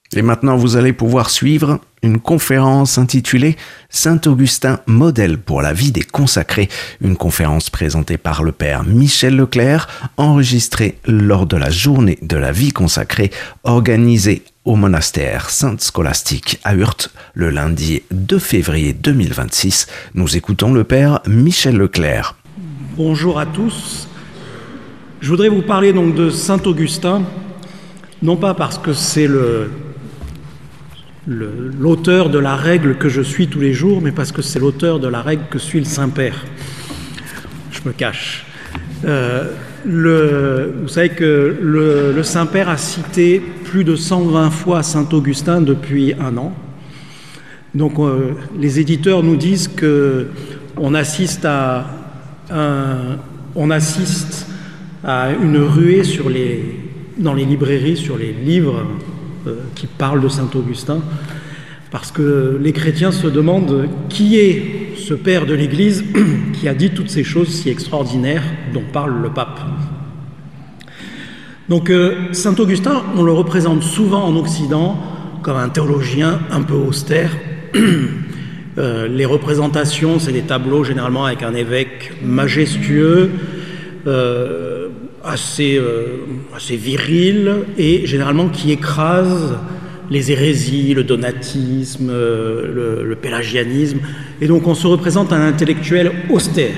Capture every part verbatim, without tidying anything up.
Et maintenant, vous allez pouvoir suivre une conférence intitulée « Saint-Augustin, modèle pour la vie des consacrés », une conférence présentée par le père Michel Leclerc, enregistrée lors de la journée de la vie consacrée, organisée au monastère Sainte-Scolastique à Urte, le lundi deux février deux mille vingt-six. Nous écoutons le père Michel Leclerc. Bonjour à tous. Je voudrais vous parler donc de Saint-Augustin, non pas parce que c'est le... Le, l'auteur de la règle que je suis tous les jours, mais parce que c'est l'auteur de la règle que suit le Saint-Père. Je me cache. Euh, le, vous savez que le, le Saint-Père a cité plus de cent vingt fois Saint-Augustin depuis un an. Donc euh, les éditeurs nous disent qu'on assiste à, un, on assiste à une ruée sur les, dans les librairies sur les livres qui parle de Saint-Augustin, parce que les chrétiens se demandent qui est ce père de l'Église qui a dit toutes ces choses si extraordinaires dont parle le pape. Donc euh, Saint-Augustin, on le représente souvent en Occident comme un théologien un peu austère. euh, les représentations, c'est des tableaux généralement avec un évêque majestueux, euh, Assez, euh, assez viril et généralement qui écrase les hérésies, le donatisme, euh, le, le pélagianisme. Et donc on se représente un intellectuel austère.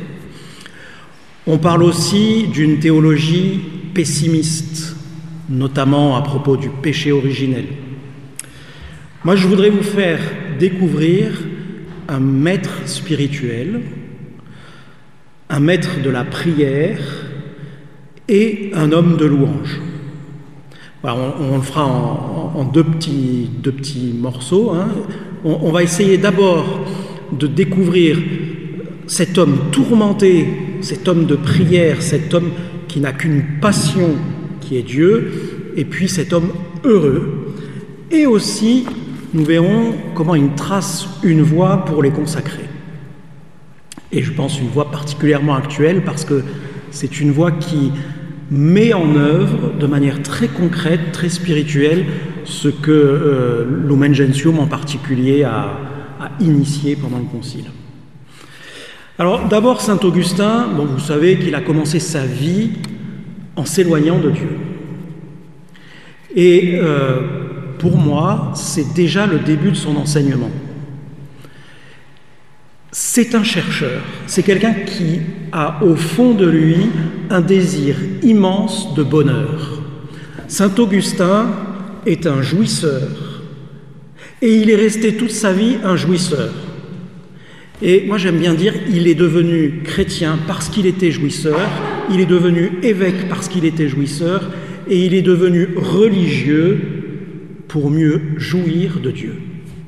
On parle aussi d'une théologie pessimiste, notamment à propos du péché originel. Moi, je voudrais vous faire découvrir un maître spirituel, un maître de la prière et un homme de louange. Voilà, on, on le fera en, en deux, petits, deux petits morceaux. Hein. On, on va essayer d'abord de découvrir cet homme tourmenté, cet homme de prière, cet homme qui n'a qu'une passion qui est Dieu, et puis cet homme heureux. Et aussi, nous verrons comment il trace une voie pour les consacrés. Et je pense une voie particulièrement actuelle parce que c'est une voie qui met en œuvre de manière très concrète, très spirituelle, ce que euh, Lumen Gentium en particulier a, a initié pendant le Concile. Alors d'abord, Saint Augustin, bon, vous savez qu'il a commencé sa vie en s'éloignant de Dieu. Et euh, pour moi, c'est déjà le début de son enseignement. C'est un chercheur, c'est quelqu'un qui a au fond de lui un désir immense de bonheur. Saint Augustin est un jouisseur et il est resté toute sa vie un jouisseur. Et moi j'aime bien dire, il est devenu chrétien parce qu'il était jouisseur, il est devenu évêque parce qu'il était jouisseur et il est devenu religieux pour mieux jouir de Dieu.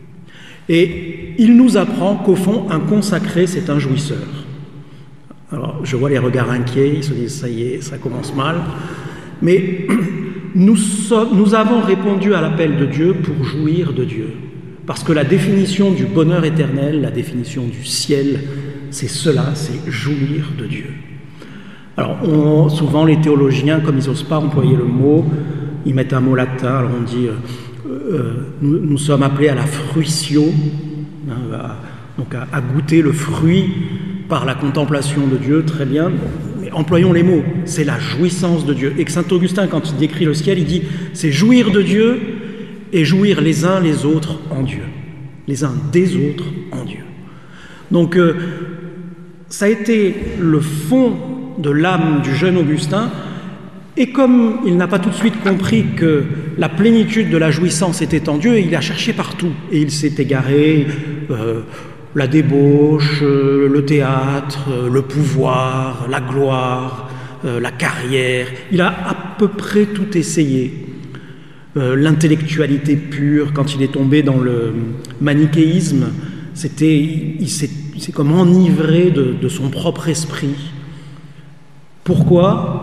Et il nous apprend qu'au fond, un consacré, c'est un jouisseur. Alors, je vois les regards inquiets, ils se disent, ça y est, ça commence mal. Mais nous, sommes, nous avons répondu à l'appel de Dieu pour jouir de Dieu. Parce que la définition du bonheur éternel, la définition du ciel, c'est cela, c'est jouir de Dieu. Alors, on, souvent, les théologiens, comme ils n'osent pas employer le mot, ils mettent un mot latin, alors on dit... Euh, nous, nous sommes appelés à la fruitio, hein, à, donc à, à goûter le fruit par la contemplation de Dieu, très bien, mais employons les mots, c'est la jouissance de Dieu. Et que saint Augustin, quand il décrit le ciel, il dit c'est jouir de Dieu et jouir les uns les autres en Dieu, les uns des autres en Dieu. Donc euh, ça a été le fond de l'âme du jeune Augustin. Et comme il n'a pas tout de suite compris que la plénitude de la jouissance était en Dieu, il a cherché partout. Et il s'est égaré, euh, la débauche, euh, le théâtre, euh, le pouvoir, la gloire, euh, la carrière. Il a à peu près tout essayé. Euh, l'intellectualité pure, quand il est tombé dans le manichéisme, c'était, il s'est, il s'est comme enivré de, de son propre esprit. Pourquoi ?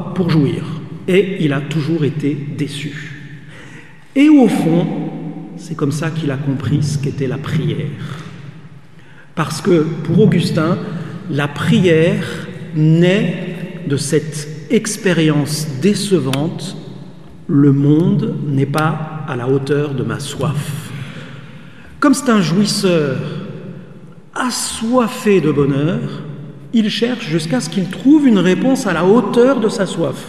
Pour jouir. Et il a toujours été déçu. Et au fond, c'est comme ça qu'il a compris ce qu'était la prière. Parce que pour Augustin, la prière naît de cette expérience décevante, le monde n'est pas à la hauteur de ma soif. Comme c'est un jouisseur assoiffé de bonheur, il cherche jusqu'à ce qu'il trouve une réponse à la hauteur de sa soif.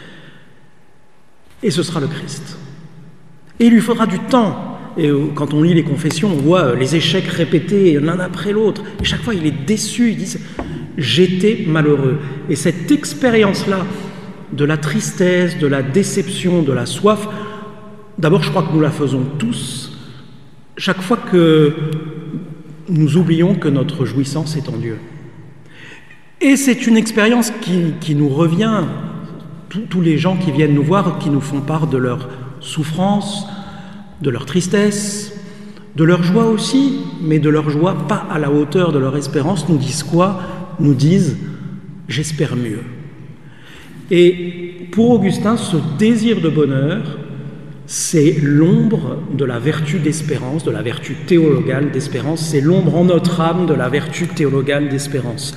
Et ce sera le Christ. Et il lui faudra du temps. Et quand on lit les confessions, on voit les échecs répétés l'un après l'autre. Et chaque fois, il est déçu. Il dit « J'étais malheureux ». Et cette expérience-là de la tristesse, de la déception, de la soif, d'abord, je crois que nous la faisons tous. Chaque fois que nous oublions que notre jouissance est en Dieu. Et c'est une expérience qui, qui nous revient. Tous, tous les gens qui viennent nous voir, qui nous font part de leur souffrance, de leur tristesse, de leur joie aussi, mais de leur joie pas à la hauteur de leur espérance, nous disent quoi? Nous disent « j'espère mieux ». Et pour Augustin, ce désir de bonheur, c'est l'ombre de la vertu d'espérance, de la vertu théologale d'espérance, c'est l'ombre en notre âme de la vertu théologale d'espérance.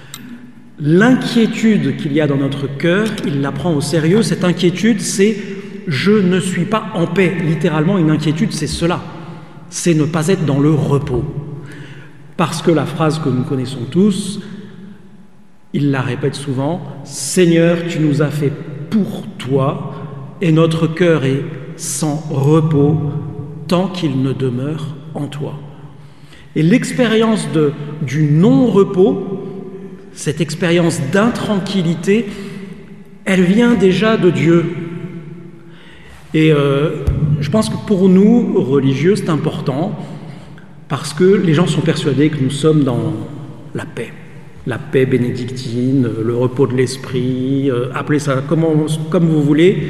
L'inquiétude qu'il y a dans notre cœur, il la prend au sérieux. Cette inquiétude, c'est « je ne suis pas en paix ». Littéralement, une inquiétude, c'est cela. C'est ne pas être dans le repos. Parce que la phrase que nous connaissons tous, il la répète souvent, « Seigneur, tu nous as fait pour toi, et notre cœur est sans repos tant qu'il ne demeure en toi. » Et l'expérience de, du non-repos, cette expérience d'intranquillité, elle vient déjà de Dieu. Et euh, je pense que pour nous, religieux, c'est important, parce que les gens sont persuadés que nous sommes dans la paix. La paix bénédictine, le repos de l'esprit, euh, appelez ça comment, comme vous voulez.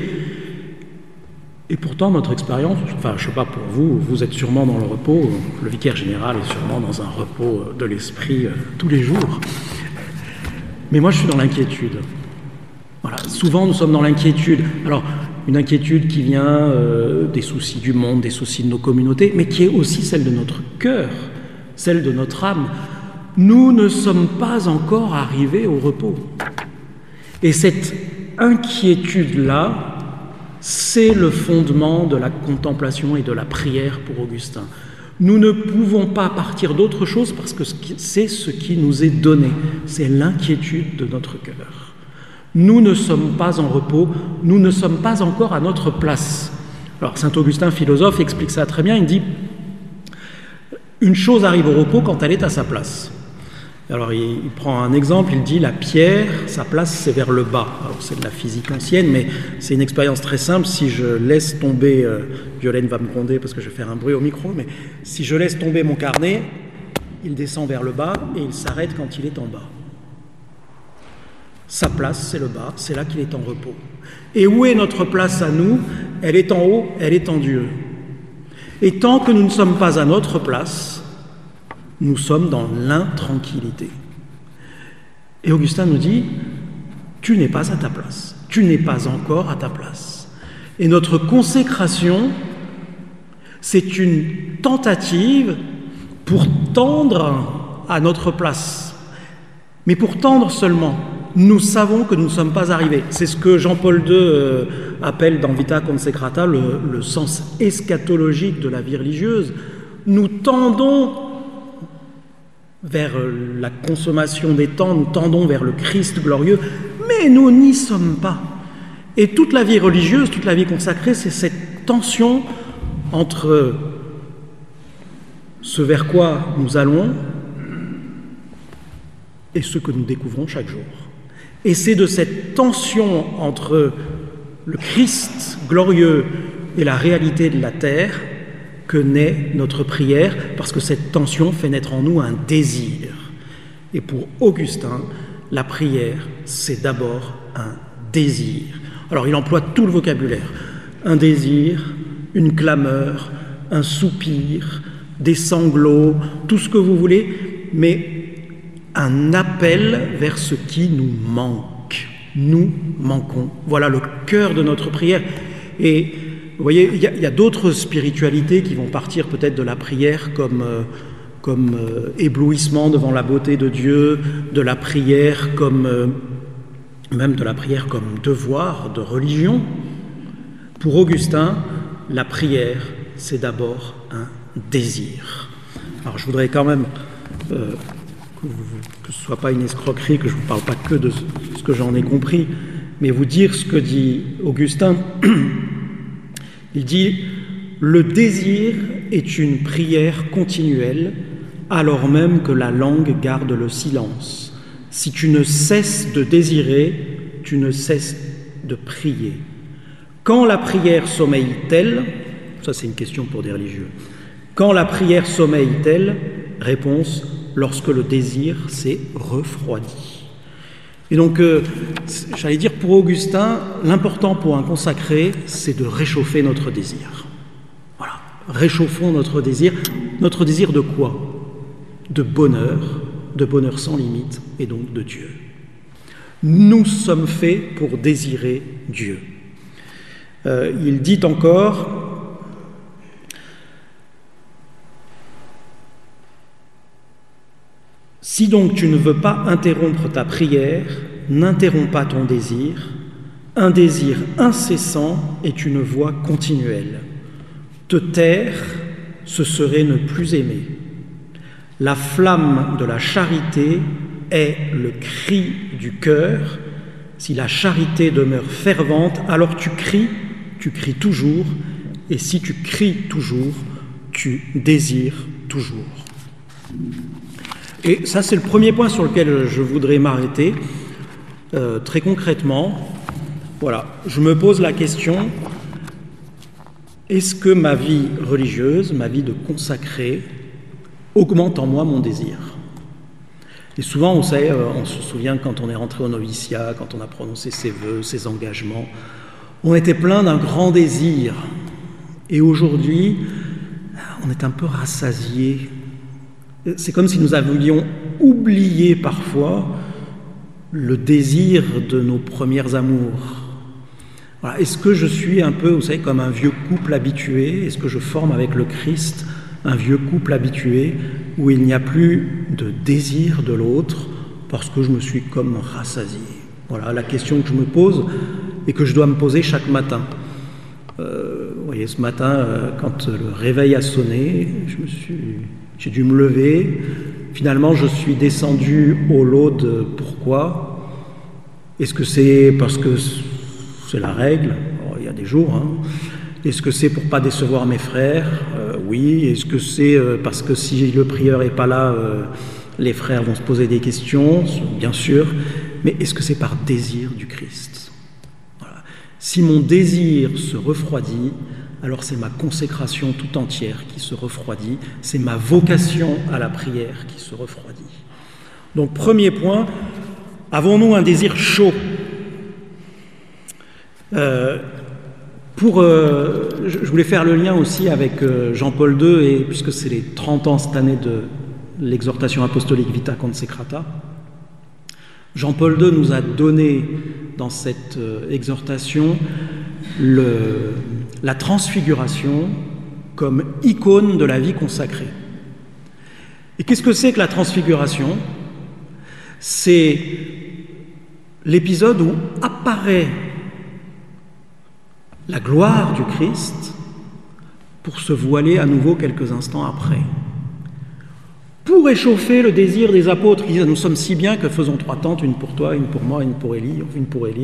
Et pourtant, notre expérience, enfin, je ne sais pas pour vous, vous êtes sûrement dans le repos, le vicaire général est sûrement dans un repos de l'esprit euh, tous les jours. Mais moi, je suis dans l'inquiétude. Voilà, souvent, nous sommes dans l'inquiétude. Alors, une inquiétude qui vient euh, des soucis du monde, des soucis de nos communautés, mais qui est aussi celle de notre cœur, celle de notre âme. Nous ne sommes pas encore arrivés au repos. Et cette inquiétude-là, c'est le fondement de la contemplation et de la prière pour Augustin. Nous ne pouvons pas partir d'autre chose parce que c'est ce qui nous est donné. C'est l'inquiétude de notre cœur. Nous ne sommes pas en repos, nous ne sommes pas encore à notre place. Alors, saint Augustin, philosophe, explique ça très bien. Il dit « Une chose arrive au repos quand elle est à sa place ». Alors, il, il prend un exemple, il dit « La pierre, sa place, c'est vers le bas ». Alors, c'est de la physique ancienne, mais c'est une expérience très simple. Si je laisse tomber, euh, Violaine va me gronder parce que je vais faire un bruit au micro, mais si je laisse tomber mon carnet, il descend vers le bas et il s'arrête quand il est en bas. Sa place, c'est le bas, c'est là qu'il est en repos. Et où est notre place à nous? Elle est en haut, elle est en Dieu. Et tant que nous ne sommes pas à notre place, nous sommes dans l'intranquillité. Et Augustin nous dit, tu n'es pas à ta place, tu n'es pas encore à ta place. Et notre consécration, c'est une tentative pour tendre à notre place. Mais pour tendre seulement. Nous savons que nous ne sommes pas arrivés. C'est ce que Jean-Paul deux euh, appelle dans Vita Consecrata le, le sens eschatologique de la vie religieuse. Nous tendons vers la consommation des temps, nous tendons vers le Christ glorieux, mais nous n'y sommes pas. Et toute la vie religieuse, toute la vie consacrée, c'est cette tension entre ce vers quoi nous allons et ce que nous découvrons chaque jour. Et c'est de cette tension entre le Christ glorieux et la réalité de la terre que naît notre prière, parce que cette tension fait naître en nous un désir. Et pour Augustin, la prière, c'est d'abord un désir. Alors il emploie tout le vocabulaire. Un désir, une clameur, un soupir, des sanglots, tout ce que vous voulez, mais un appel vers ce qui nous manque. Nous manquons. Voilà le cœur de notre prière. Et vous voyez, il y a, il y a d'autres spiritualités qui vont partir peut-être de la prière comme, euh, comme euh, éblouissement devant la beauté de Dieu, de la prière comme, euh, même de la prière comme devoir de religion. Pour Augustin, la prière, c'est d'abord un désir. Alors je voudrais quand même euh, que, vous, que ce ne soit pas une escroquerie, que je ne vous parle pas que de ce que j'en ai compris, mais vous dire ce que dit Augustin. Il dit « Le désir est une prière continuelle, alors même que la langue garde le silence. Si tu ne cesses de désirer, tu ne cesses de prier. Quand la prière sommeille-t-elle » ça c'est une question pour des religieux. « Quand la prière sommeille-t-elle » Réponse « Lorsque le désir s'est refroidi. » Et donc, euh, j'allais dire pour Augustin, l'important pour un consacré, c'est de réchauffer notre désir. Voilà, réchauffons notre désir. Notre désir de quoi ? De bonheur, de bonheur sans limite, et donc de Dieu. Nous sommes faits pour désirer Dieu. Euh, il dit encore... Si donc tu ne veux pas interrompre ta prière, n'interromps pas ton désir. Un désir incessant est une voix continuelle. Te taire, ce serait ne plus aimer. La flamme de la charité est le cri du cœur. Si la charité demeure fervente, alors tu cries, tu cries toujours. Et si tu cries toujours, tu désires toujours. Et ça, c'est le premier point sur lequel je voudrais m'arrêter. Euh, très concrètement, voilà, je me pose la question, est-ce que ma vie religieuse, ma vie de consacré, augmente en moi mon désir ? Et souvent, vous savez, on se souvient quand on est rentré au noviciat, quand on a prononcé ses vœux, ses engagements, on était plein d'un grand désir. Et aujourd'hui, on est un peu rassasié. C'est comme si nous avions oublié parfois le désir de nos premiers amours. Voilà. Est-ce que je suis un peu, vous savez, comme un vieux couple habitué ? Est-ce que je forme avec le Christ un vieux couple habitué où il n'y a plus de désir de l'autre parce que je me suis comme rassasié ? Voilà la question que je me pose et que je dois me poser chaque matin. Euh, vous voyez, ce matin, euh, quand le réveil a sonné, je me suis... J'ai dû me lever. Finalement, je suis descendu au Laude. Pourquoi ? Est-ce que c'est parce que c'est la règle ? Oh, il y a des jours. Hein. Est-ce que c'est pour ne pas décevoir mes frères ? euh, Oui. Est-ce que c'est euh, parce que si le prieur n'est pas là, euh, les frères vont se poser des questions ? Bien sûr. Mais est-ce que c'est par désir du Christ ? Voilà. Si mon désir se refroidit, alors c'est ma consécration tout entière qui se refroidit, c'est ma vocation à la prière qui se refroidit. Donc premier point, avons-nous un désir chaud ? euh, pour, euh, je voulais faire le lien aussi avec euh, Jean-Paul deux, et, puisque c'est les trente ans cette année de l'exhortation apostolique Vita Consecrata. Jean-Paul deux nous a donné dans cette euh, exhortation le... la transfiguration comme icône de la vie consacrée. Et qu'est-ce que c'est que la transfiguration ? C'est l'épisode où apparaît la gloire du Christ pour se voiler à nouveau quelques instants après. Pour réchauffer le désir des apôtres qui disent « Nous sommes si bien que faisons trois tentes, une pour toi, une pour moi, une pour Élie, une pour Élie. »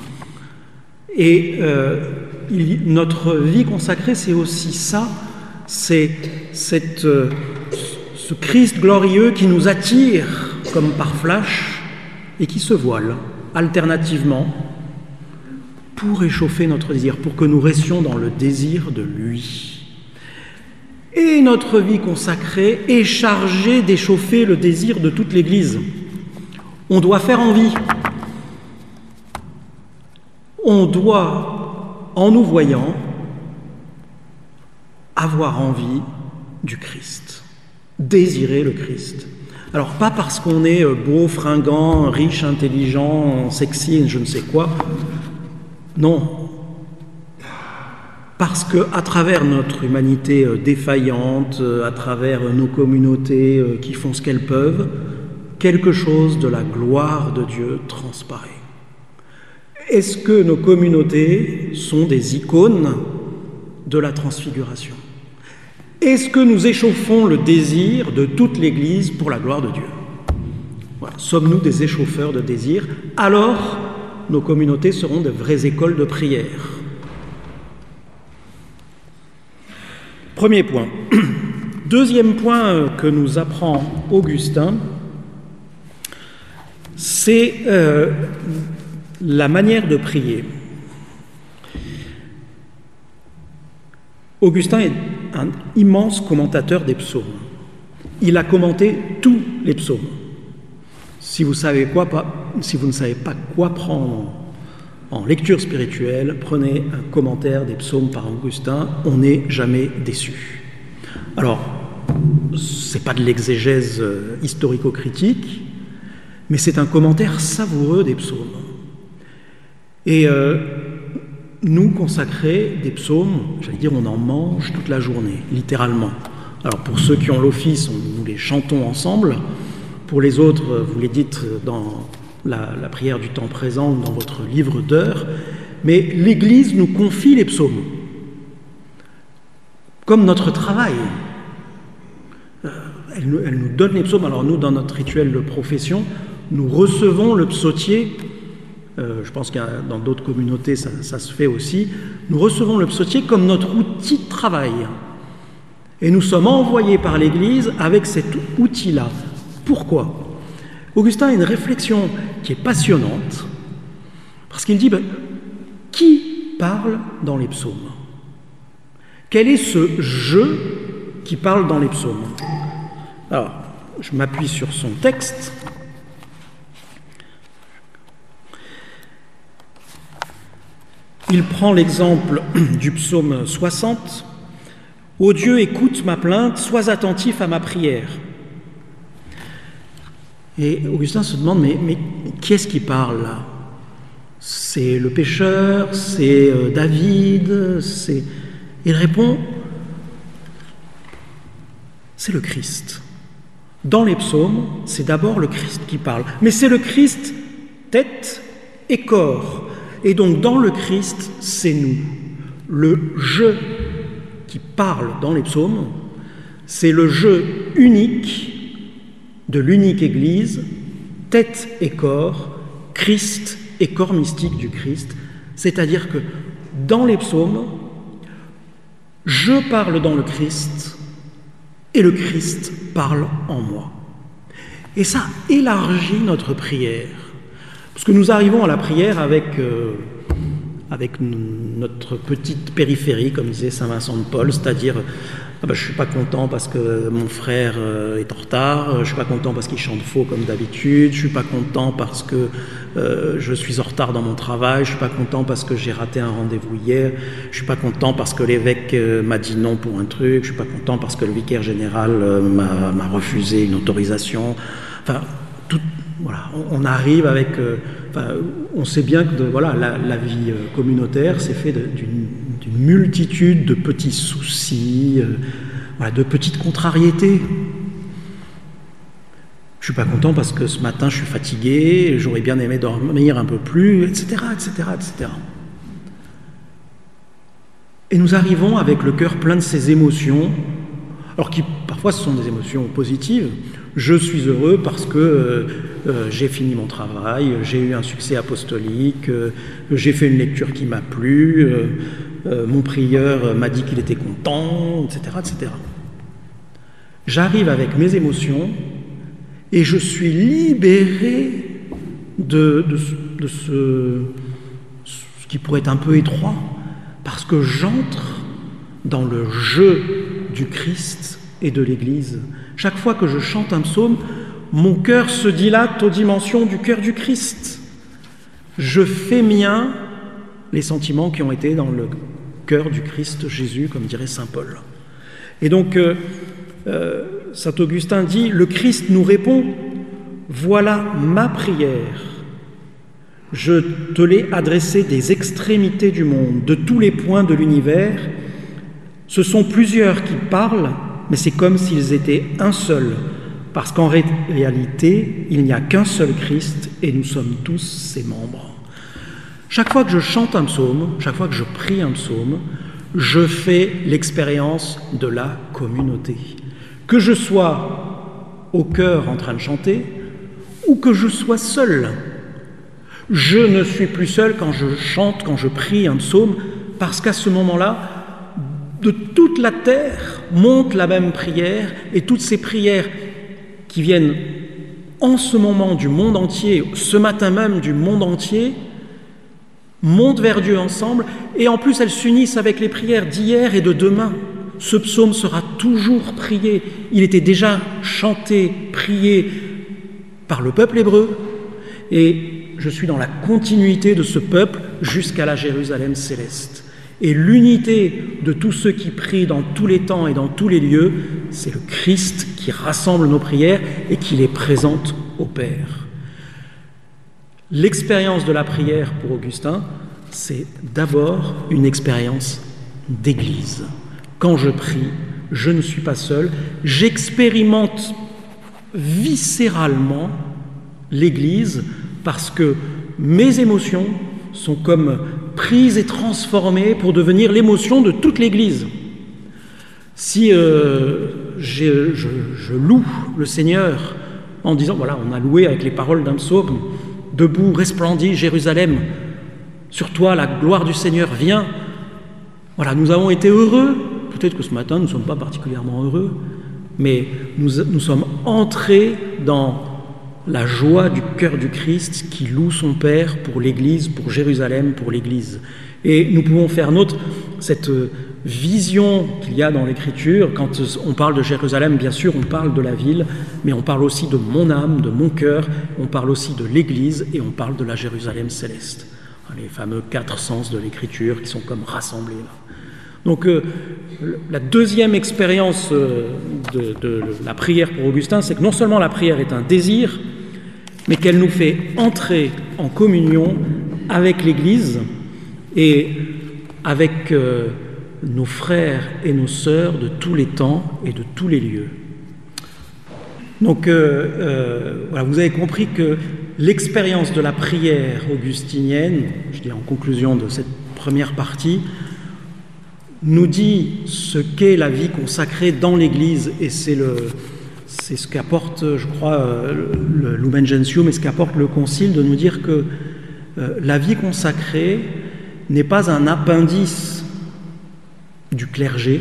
Et euh, il, notre vie consacrée, c'est aussi ça, c'est cette, euh, ce Christ glorieux qui nous attire comme par flash et qui se voile alternativement pour réchauffer notre désir, pour que nous restions dans le désir de lui. Et notre vie consacrée est chargée d'échauffer le désir de toute l'Église. On doit faire envie. On doit, en nous voyant, avoir envie du Christ, désirer le Christ. Alors pas parce qu'on est beau, fringant, riche, intelligent, sexy, je ne sais quoi. Non. Parce qu'à travers notre humanité défaillante, à travers nos communautés qui font ce qu'elles peuvent, quelque chose de la gloire de Dieu transparaît. Est-ce que nos communautés sont des icônes de la transfiguration. Est-ce que nous échauffons le désir de toute l'Église pour la gloire de Dieu? Voilà. Sommes-nous des échauffeurs de désir? Alors, nos communautés seront de vraies écoles de prière. Premier point. Deuxième point que nous apprend Augustin, c'est euh, la manière de prier. Augustin est un immense commentateur des psaumes. Il a commenté tous les psaumes. Si vous, savez quoi, pas, si vous ne savez pas quoi prendre en lecture spirituelle, prenez un commentaire des psaumes par Augustin, on n'est jamais déçu. Alors, ce n'est pas de l'exégèse historico-critique, mais c'est un commentaire savoureux des psaumes. Et euh, nous, consacrer des psaumes, j'allais dire, on en mange toute la journée, littéralement. Alors, pour ceux qui ont l'office, on, nous les chantons ensemble. Pour les autres, vous les dites dans la, la prière du temps présent ou dans votre livre d'heures. Mais l'Église nous confie les psaumes, comme notre travail. Euh, elle, nous, elle nous donne les psaumes. Alors nous, dans notre rituel de profession, nous recevons le psautier. Euh, je pense que dans d'autres communautés, ça, ça se fait aussi. Nous recevons le psautier comme notre outil de travail. Et nous sommes envoyés par l'Église avec cet outil-là. Pourquoi? Augustin a une réflexion qui est passionnante, parce qu'il dit, ben, qui parle dans les psaumes? Quel est ce « je » qui parle dans les psaumes? Alors, je m'appuie sur son texte. Il prend l'exemple du psaume soixante. « Ô Dieu, écoute ma plainte, sois attentif à ma prière. » Et Augustin se demande, mais, mais qui est-ce qui parle là? C'est le pécheur, c'est euh, David, c'est... Il répond, c'est le Christ. Dans les psaumes, c'est d'abord le Christ qui parle, mais c'est le Christ tête et corps. Et donc dans le Christ, c'est nous. Le « je » qui parle dans les psaumes, c'est le « je » unique de l'unique Église, tête et corps, Christ et corps mystique du Christ. C'est-à-dire que dans les psaumes, je parle dans le Christ et le Christ parle en moi. Et ça élargit notre prière. Parce que nous arrivons à la prière avec, euh, avec notre petite périphérie, comme disait saint Vincent de Paul, c'est-à-dire ah ben, je ne suis pas content parce que mon frère euh, est en retard, je ne suis pas content parce qu'il chante faux comme d'habitude, je ne suis pas content parce que euh, je suis en retard dans mon travail, je ne suis pas content parce que j'ai raté un rendez-vous hier, je ne suis pas content parce que l'évêque euh, m'a dit non pour un truc, je ne suis pas content parce que le vicaire général euh, m'a, m'a refusé une autorisation. Enfin, tout, voilà, on, on arrive avec... Euh, enfin, on sait bien que de, voilà, la, la vie euh, communautaire, c'est fait de, d'une, d'une multitude de petits soucis, euh, voilà, de petites contrariétés. Je ne suis pas content parce que ce matin je suis fatigué, j'aurais bien aimé dormir un peu plus, et cetera, et cetera, et cetera. Et nous arrivons avec le cœur plein de ces émotions, alors qui parfois ce sont des émotions positives. Je suis heureux parce que euh, euh, j'ai fini mon travail, j'ai eu un succès apostolique, euh, j'ai fait une lecture qui m'a plu, euh, euh, mon prieur m'a dit qu'il était content, et cetera, et cetera. J'arrive avec mes émotions et je suis libéré de, de, de ce, ce qui pourrait être un peu étroit, parce que j'entre dans le jeu du Christ et de l'Église. Chaque fois que je chante un psaume, mon cœur se dilate aux dimensions du cœur du Christ. Je fais mien les sentiments qui ont été dans le cœur du Christ Jésus, comme dirait saint Paul. Et donc, euh, euh, saint Augustin dit, le Christ nous répond, voilà ma prière. Je te l'ai adressée des extrémités du monde, de tous les points de l'univers. Ce sont plusieurs qui parlent, mais c'est comme s'ils étaient un seul, parce qu'en ré- réalité, il n'y a qu'un seul Christ et nous sommes tous ses membres. Chaque fois que je chante un psaume, chaque fois que je prie un psaume, je fais l'expérience de la communauté. Que je sois au chœur en train de chanter ou que je sois seul. Je ne suis plus seul quand je chante, quand je prie un psaume, parce qu'à ce moment-là, de toute la terre monte la même prière, et toutes ces prières qui viennent en ce moment du monde entier, ce matin même du monde entier, montent vers Dieu ensemble, et en plus elles s'unissent avec les prières d'hier et de demain. Ce psaume sera toujours prié. Il était déjà chanté, prié par le peuple hébreu, et je suis dans la continuité de ce peuple jusqu'à la Jérusalem céleste. Et l'unité de tous ceux qui prient dans tous les temps et dans tous les lieux, c'est le Christ qui rassemble nos prières et qui les présente au Père. L'expérience de la prière pour Augustin, c'est d'abord une expérience d'église. Quand je prie, je ne suis pas seul, j'expérimente viscéralement l'église parce que mes émotions sont comme prises et transformées pour devenir l'émotion de toute l'Église. Si euh, je, je, je loue le Seigneur en disant, voilà, on a loué avec les paroles d'un psaume, « Debout, resplendit Jérusalem, sur toi la gloire du Seigneur vient », voilà, nous avons été heureux, peut-être que ce matin nous ne sommes pas particulièrement heureux, mais nous, nous sommes entrés dans la joie du cœur du Christ qui loue son Père pour l'Église, pour Jérusalem, pour l'Église. Et nous pouvons faire nôtre cette vision qu'il y a dans l'Écriture. Quand on parle de Jérusalem, bien sûr, on parle de la ville, mais on parle aussi de mon âme, de mon cœur, on parle aussi de l'Église et on parle de la Jérusalem céleste. Les fameux quatre sens de l'Écriture qui sont comme rassemblés là. Donc euh, la deuxième expérience euh, de, de la prière pour Augustin, c'est que non seulement la prière est un désir, mais qu'elle nous fait entrer en communion avec l'Église et avec euh, nos frères et nos sœurs de tous les temps et de tous les lieux. Donc euh, euh, voilà, vous avez compris que l'expérience de la prière augustinienne, je dis en conclusion de cette première partie, nous dit ce qu'est la vie consacrée dans l'Église, et c'est, le, c'est ce qu'apporte, je crois, le Lumen Gentium, et ce qu'apporte le Concile, de nous dire que euh, la vie consacrée n'est pas un appendice du clergé,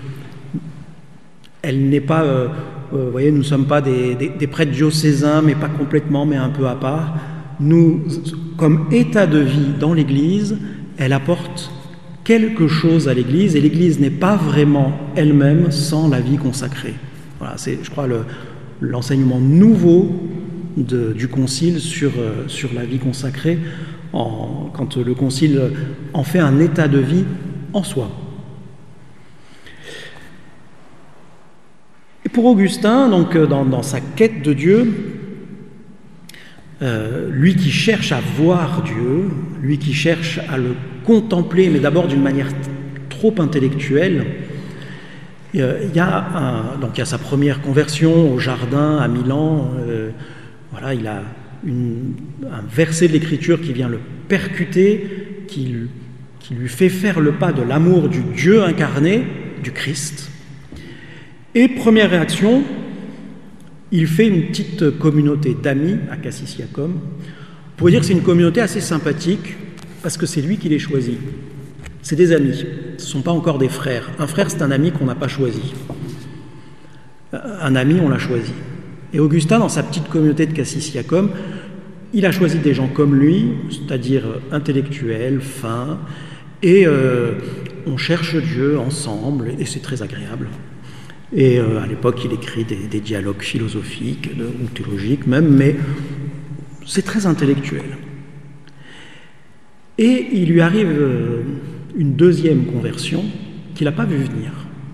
elle n'est pas, euh, euh, vous voyez, nous ne sommes pas des, des, des prêtres diocésains, mais pas complètement, mais un peu à part. Nous, comme état de vie dans l'Église, elle apporte quelque chose à l'Église, et l'Église n'est pas vraiment elle-même sans la vie consacrée. Voilà, c'est, je crois, le, l'enseignement nouveau de, du Concile sur, euh, sur la vie consacrée, en, quand le Concile en fait un état de vie en soi. Et pour Augustin, donc, dans, dans sa quête de Dieu, euh, lui qui cherche à voir Dieu, lui qui cherche à le contempler, mais d'abord d'une manière trop intellectuelle. Il y a, un, donc il y a sa première conversion au jardin à Milan. Euh, voilà, il a une, un verset de l'Écriture qui vient le percuter, qui, qui lui fait faire le pas de l'amour du Dieu incarné, du Christ. Et première réaction, il fait une petite communauté d'amis à Cassisiacum. On pourrait dire que c'est une communauté assez sympathique, parce que c'est lui qui les choisit. C'est des amis, ce ne sont pas encore des frères. Un frère, c'est un ami qu'on n'a pas choisi. Un ami, on l'a choisi. Et Augustin, dans sa petite communauté de Cassisiacum, il a choisi des gens comme lui, c'est-à-dire intellectuels, fins, et euh, on cherche Dieu ensemble, et c'est très agréable. Et euh, à l'époque, il écrit des, des dialogues philosophiques de, ou théologiques même, mais c'est très intellectuel. Et il lui arrive une deuxième conversion qu'il n'a pas vu venir.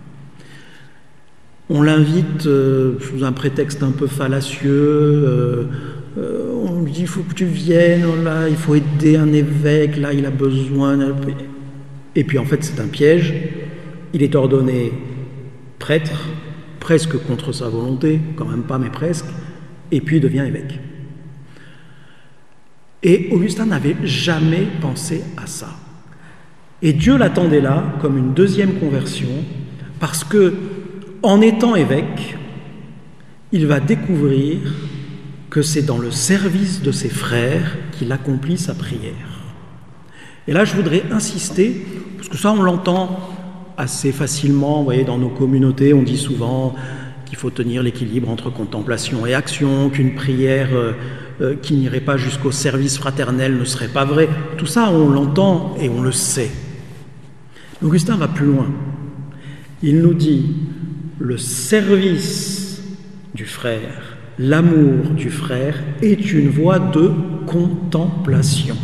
On l'invite euh, sous un prétexte un peu fallacieux, euh, euh, on lui dit « il faut que tu viennes, là, il faut aider un évêque, là, il a besoin... » Et puis en fait, c'est un piège. Il est ordonné prêtre, presque contre sa volonté, quand même pas, mais presque, et puis il devient évêque. Et Augustin n'avait jamais pensé à ça. Et Dieu l'attendait là comme une deuxième conversion, parce que, en étant évêque, il va découvrir que c'est dans le service de ses frères qu'il accomplit sa prière. Et là, je voudrais insister, parce que ça, on l'entend assez facilement, vous voyez, dans nos communautés, on dit souvent qu'il faut tenir l'équilibre entre contemplation et action, qu'une prière euh, euh, qui n'irait pas jusqu'au service fraternel ne serait pas vraie. Tout ça, on l'entend et on le sait. Augustin va plus loin. Il nous dit, le service du frère, l'amour du frère est une voie de contemplation.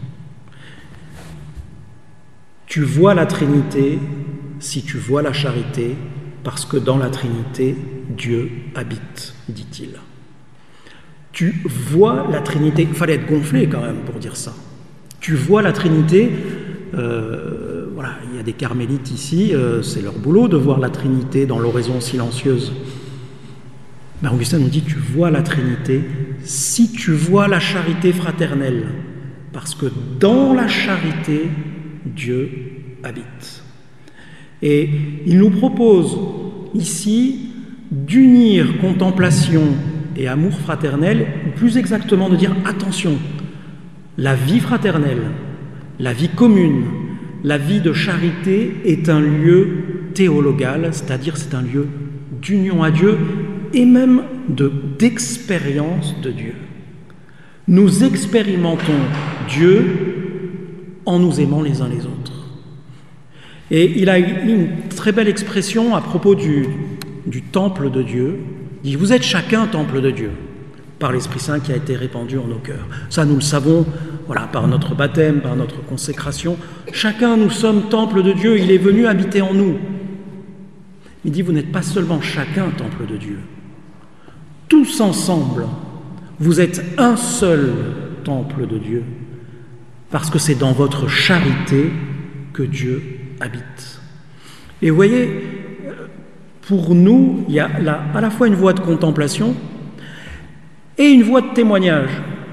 Tu vois la Trinité si tu vois la charité, parce que dans la Trinité, Dieu habite, dit-il. Tu vois la Trinité, il fallait être gonflé quand même pour dire ça. Tu vois la Trinité, euh, voilà, il y a des carmélites ici, euh, c'est leur boulot de voir la Trinité dans l'oraison silencieuse. Ben, Augustin nous dit, tu vois la Trinité si tu vois la charité fraternelle, parce que dans la charité, Dieu habite. Et il nous propose ici d'unir contemplation et amour fraternel, ou plus exactement de dire, attention, la vie fraternelle, la vie commune, la vie de charité est un lieu théologal, c'est-à-dire c'est un lieu d'union à Dieu et même de, d'expérience de Dieu. Nous expérimentons Dieu en nous aimant les uns les autres. Et il a une très belle expression à propos du, du temple de Dieu. Il dit, vous êtes chacun temple de Dieu, par l'Esprit Saint qui a été répandu en nos cœurs. Ça, nous le savons, voilà, par notre baptême, par notre consécration. Chacun, nous sommes temple de Dieu, il est venu habiter en nous. Il dit, vous n'êtes pas seulement chacun temple de Dieu. Tous ensemble, vous êtes un seul temple de Dieu, parce que c'est dans votre charité que Dieu habite. Et vous voyez, pour nous, il y a là, à la fois une voie de contemplation et une voie de témoignage.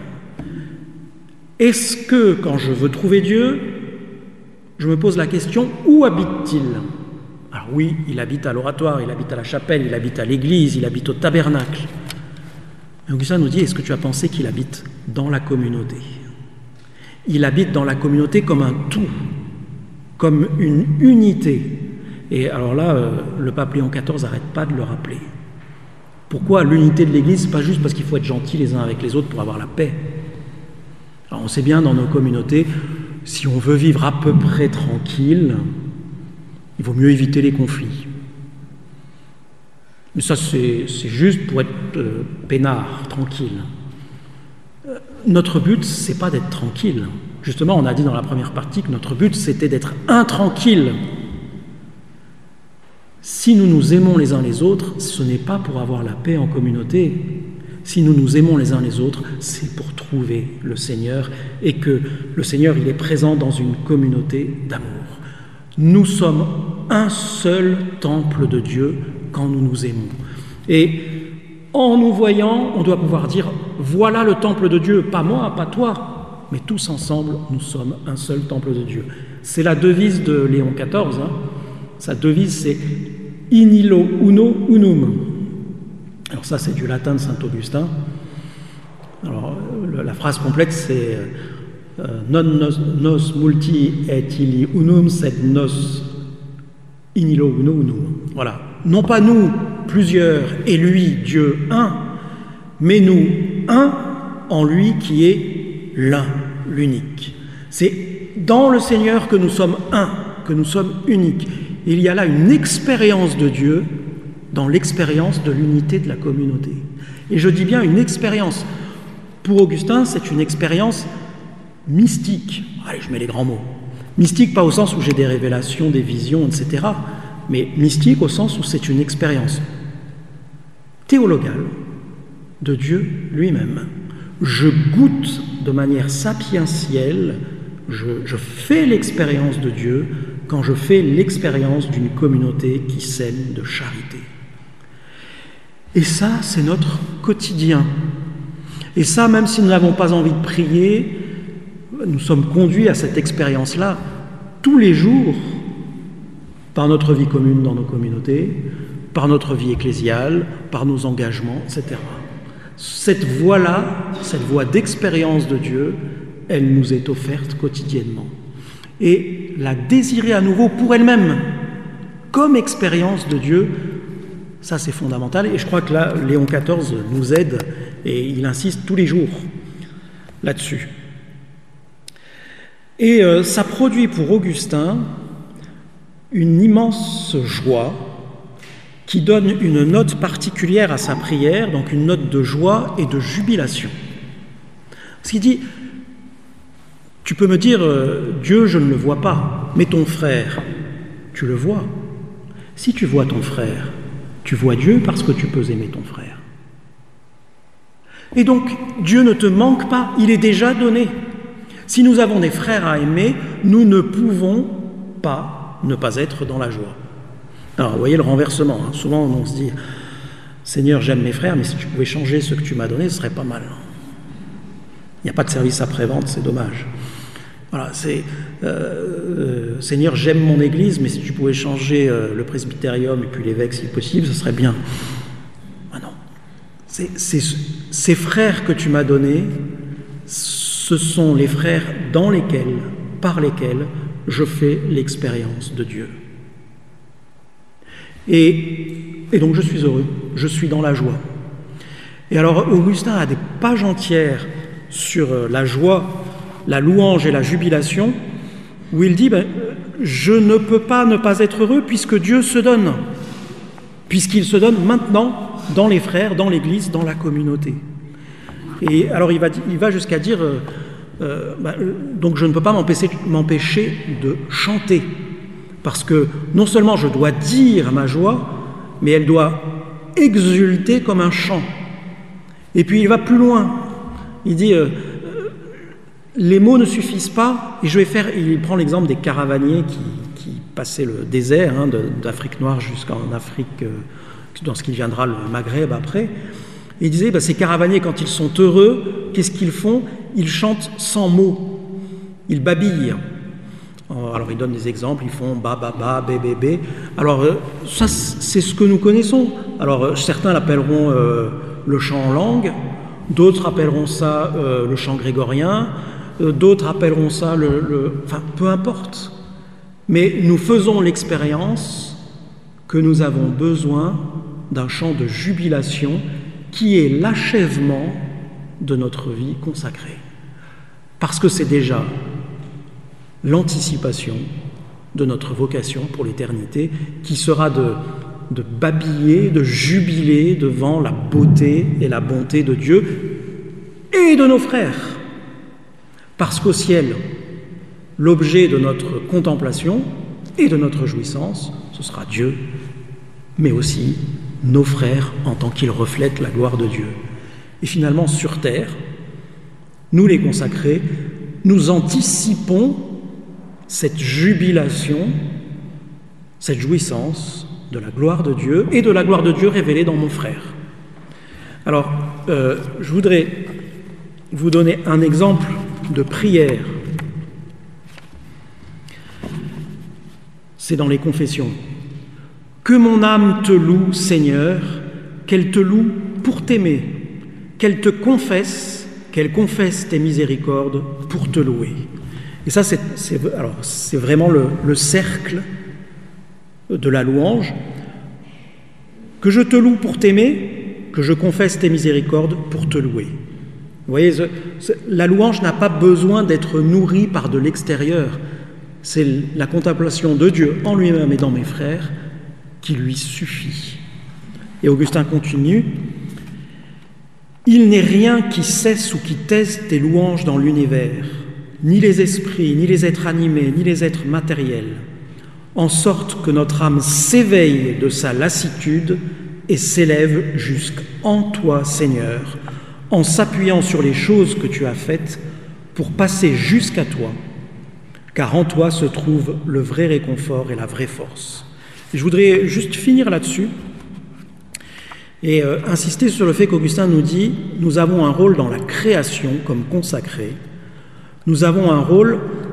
Est-ce que, quand je veux trouver Dieu, je me pose la question, où habite-t-il ? Alors oui, il habite à l'oratoire, il habite à la chapelle, il habite à l'église, il habite au tabernacle. Mais Augustin nous dit, est-ce que tu as pensé qu'il habite dans la communauté ? Il habite dans la communauté comme un tout, comme une unité. Et alors là, euh, le pape Léon quatorze n'arrête pas de le rappeler. Pourquoi l'unité de l'Église ? C'est pas juste parce qu'il faut être gentil les uns avec les autres pour avoir la paix. Alors on sait bien dans nos communautés, si on veut vivre à peu près tranquille, il vaut mieux éviter les conflits. Mais ça, c'est, c'est juste pour être euh, peinard, tranquille. Euh, notre but, c'est pas d'être tranquille. Justement, on a dit dans la première partie que notre but, c'était d'être intranquille. Si nous nous aimons les uns les autres, ce n'est pas pour avoir la paix en communauté. Si nous nous aimons les uns les autres, c'est pour trouver le Seigneur et que le Seigneur, il est présent dans une communauté d'amour. Nous sommes un seul temple de Dieu quand nous nous aimons. Et en nous voyant, on doit pouvoir dire, voilà le temple de Dieu, pas moi, pas toi, mais tous ensemble, nous sommes un seul temple de Dieu. C'est la devise de Léon quatorze. Hein. Sa devise, c'est « In illo uno unum ». Alors ça, c'est du latin de saint Augustin. Alors, la phrase complète, c'est euh, « Non nos, nos multi et illi unum, sed nos in illo uno unum ». Voilà. Non pas nous, plusieurs, et lui, Dieu, un, mais nous, un, en lui qui est l'un, l'unique. C'est dans le Seigneur que nous sommes un, que nous sommes uniques. Il y a là une expérience de Dieu dans l'expérience de l'unité de la communauté. Et je dis bien une expérience. Pour Augustin, c'est une expérience mystique. Allez, je mets les grands mots. Mystique, pas au sens où j'ai des révélations, des visions, et cetera, mais mystique au sens où c'est une expérience théologale de Dieu lui-même. Je goûte de manière sapientielle, je, je fais l'expérience de Dieu quand je fais l'expérience d'une communauté qui sème de charité. Et ça, c'est notre quotidien. Et ça, même si nous n'avons pas envie de prier, nous sommes conduits à cette expérience-là tous les jours, par notre vie commune dans nos communautés, par notre vie ecclésiale, par nos engagements, et cetera. Cette voie-là, cette voie d'expérience de Dieu, elle nous est offerte quotidiennement. Et la désirer à nouveau pour elle-même, comme expérience de Dieu, ça c'est fondamental. Et je crois que là, Léon quatorze nous aide et il insiste tous les jours là-dessus. Et euh, ça produit pour Augustin une immense joie qui donne une note particulière à sa prière, donc une note de joie et de jubilation. Parce qu'il dit, tu peux me dire, euh, Dieu, je ne le vois pas, mais ton frère, tu le vois. Si tu vois ton frère, tu vois Dieu parce que tu peux aimer ton frère. Et donc, Dieu ne te manque pas, il est déjà donné. Si nous avons des frères à aimer, nous ne pouvons pas ne pas être dans la joie. Alors, vous voyez le renversement. Hein. Souvent, on se dit, Seigneur, j'aime mes frères, mais si tu pouvais changer ce que tu m'as donné, ce serait pas mal. Il n'y a pas de service après-vente, c'est dommage. Voilà, c'est euh, euh, Seigneur, j'aime mon Église, mais si tu pouvais changer euh, le presbytérium et puis l'évêque, si possible, ce serait bien. Ah non. C'est, c'est, ces frères que tu m'as donnés, ce sont les frères dans lesquels, par lesquels, je fais l'expérience de Dieu. Et, et donc je suis heureux, je suis dans la joie. Et alors Augustin a des pages entières sur la joie, la louange et la jubilation, où il dit, ben, je ne peux pas ne pas être heureux puisque Dieu se donne, puisqu'il se donne maintenant dans les frères, dans l'Église, dans la communauté. Et alors il va, il va jusqu'à dire, euh, euh, ben, donc je ne peux pas m'empêcher, m'empêcher de chanter, parce que non seulement je dois dire ma joie, mais elle doit exulter comme un chant. Et puis il va plus loin, il dit, euh, les mots ne suffisent pas, et je vais faire, il prend l'exemple des caravaniers qui, qui passaient le désert, hein, de, d'Afrique noire jusqu'en Afrique, euh, dans ce qui deviendra le Maghreb après. Et il disait, bah, ces caravaniers, quand ils sont heureux, qu'est-ce qu'ils font? Ils chantent sans mots, ils babillent. Alors il donne des exemples, ils font ba ba ba, bé bé bé. Alors euh, ça c'est ce que nous connaissons. Alors euh, certains l'appelleront euh, le chant en langue, d'autres appelleront ça euh, le chant grégorien, euh, d'autres appelleront ça le, le... Enfin, peu importe. Mais nous faisons l'expérience que nous avons besoin d'un chant de jubilation qui est l'achèvement de notre vie consacrée. Parce que c'est déjà l'anticipation de notre vocation pour l'éternité, qui sera de, de babiller, de jubiler devant la beauté et la bonté de Dieu et de nos frères. Parce qu'au ciel, l'objet de notre contemplation et de notre jouissance, ce sera Dieu, mais aussi nos frères en tant qu'ils reflètent la gloire de Dieu. Et finalement, sur terre, nous les consacrés, nous anticipons cette jubilation, cette jouissance de la gloire de Dieu et de la gloire de Dieu révélée dans mon frère. Alors, euh, je voudrais vous donner un exemple de prière. C'est dans les confessions. Que mon âme te loue, Seigneur, qu'elle te loue pour t'aimer, qu'elle te confesse, qu'elle confesse tes miséricordes pour te louer. Et ça, c'est, c'est, alors, c'est vraiment le, le cercle de la louange. Que je te loue pour t'aimer, que je confesse tes miséricordes pour te louer. Vous voyez, la louange n'a pas besoin d'être nourrie par de l'extérieur. C'est la contemplation de Dieu en lui-même et dans mes frères qui lui suffit. Et Augustin continue. Il n'est rien qui cesse ou qui taise tes louanges dans l'univers, ni les esprits, ni les êtres animés, ni les êtres matériels, en sorte que notre âme s'éveille de sa lassitude et s'élève jusqu'en toi, Seigneur, en s'appuyant sur les choses que tu as faites pour passer jusqu'à toi, car en toi se trouve le vrai réconfort et la vraie force. Et je voudrais juste finir là-dessus et euh, insister sur le fait qu'Augustin nous dit « Nous avons un rôle dans la création comme consacrés. Nous avons un rôle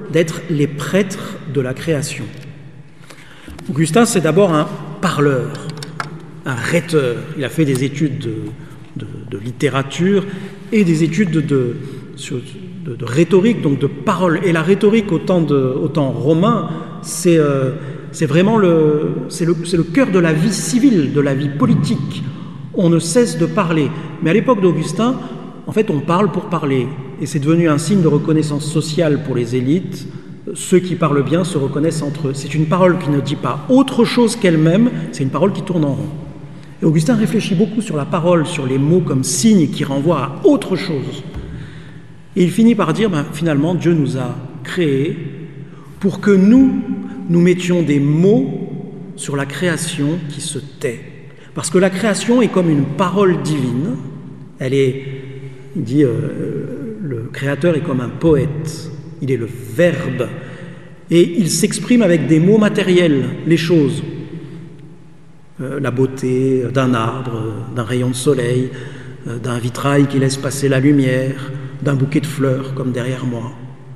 d'être les prêtres de la création. Augustin, c'est d'abord un parleur, un rhéteur. Il a fait des études de, de, de littérature et des études de, de, de, de rhétorique, donc de parole. Et la rhétorique au temps, de, au temps romain, c'est, euh, c'est vraiment le, c'est le, c'est le cœur de la vie civile, de la vie politique. On ne cesse de parler. Mais à l'époque d'Augustin, en fait, on parle pour parler. Et c'est devenu un signe de reconnaissance sociale pour les élites. Ceux qui parlent bien se reconnaissent entre eux. C'est une parole qui ne dit pas autre chose qu'elle-même, c'est une parole qui tourne en rond. Et Augustin réfléchit beaucoup sur la parole, sur les mots comme signes qui renvoient à autre chose. Et il finit par dire, ben, finalement, Dieu nous a créés pour que nous, nous mettions des mots sur la création qui se tait. Parce que la création est comme une parole divine. Elle est, il dit, euh, le Créateur est comme un poète. Il est le Verbe. Et il s'exprime avec des mots matériels, les choses. Euh, la beauté d'un arbre, d'un rayon de soleil, euh, d'un vitrail qui laisse passer la lumière, d'un bouquet de fleurs comme derrière moi.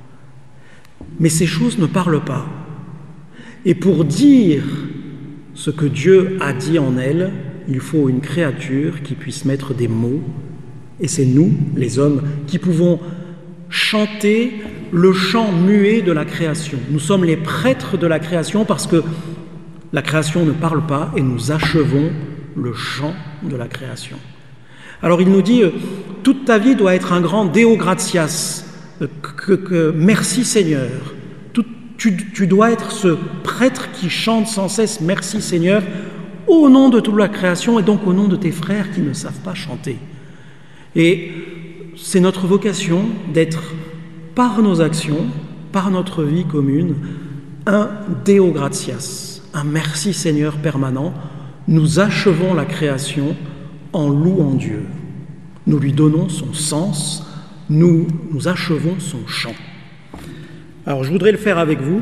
Mais ces choses ne parlent pas. Et pour dire ce que Dieu a dit en elles, il faut une créature qui puisse mettre des mots. Et c'est nous, les hommes, qui pouvons chanter le chant muet de la création. Nous sommes les prêtres de la création parce que la création ne parle pas et nous achevons le chant de la création. Alors il nous dit, toute ta vie doit être un grand Deo gratias, que, que, merci Seigneur. Tout, tu, tu dois être ce prêtre qui chante sans cesse merci Seigneur au nom de toute la création et donc au nom de tes frères qui ne savent pas chanter. Et c'est notre vocation d'être, par nos actions, par notre vie commune, un Deo gratias, un merci Seigneur permanent. Nous achevons la création en louant Dieu. Nous lui donnons son sens, nous, nous achevons son chant. Alors je voudrais le faire avec vous,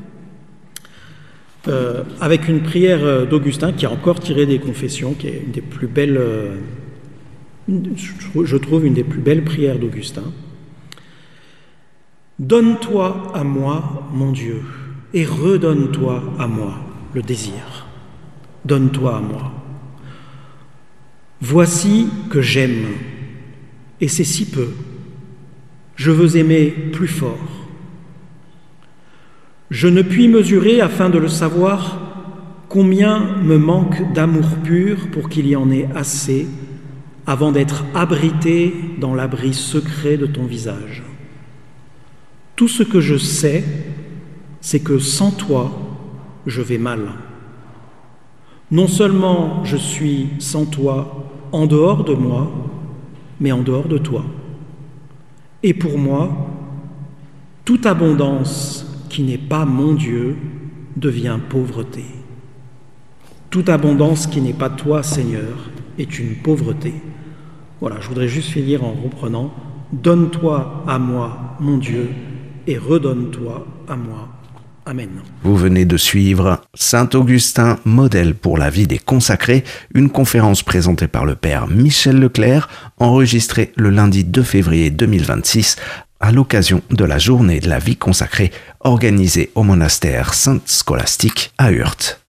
euh, avec une prière d'Augustin qui a encore tiré des Confessions, qui est une des plus belles... Euh, je trouve une des plus belles prières d'Augustin. Donne-toi à moi, mon Dieu, et redonne-toi à moi le désir. Donne-toi à moi. Voici que j'aime, et c'est si peu. Je veux aimer plus fort. Je ne puis mesurer, afin de le savoir, combien me manque d'amour pur pour qu'il y en ait assez avant d'être abrité dans l'abri secret de ton visage. Tout ce que je sais, c'est que sans toi, je vais mal. Non seulement je suis sans toi en dehors de moi, mais en dehors de toi. Et pour moi, toute abondance qui n'est pas mon Dieu devient pauvreté. Toute abondance qui n'est pas toi, Seigneur, est une pauvreté. Voilà, je voudrais juste finir en reprenant « Donne-toi à moi, mon Dieu, et redonne-toi à moi. Amen. » Vous venez de suivre Saint Augustin, modèle pour la vie des consacrés, une conférence présentée par le père Michel Leclerc, enregistrée le lundi deux février deux mille vingt-six à l'occasion de la journée de la vie consacrée organisée au monastère Sainte-Scolastique à Urte.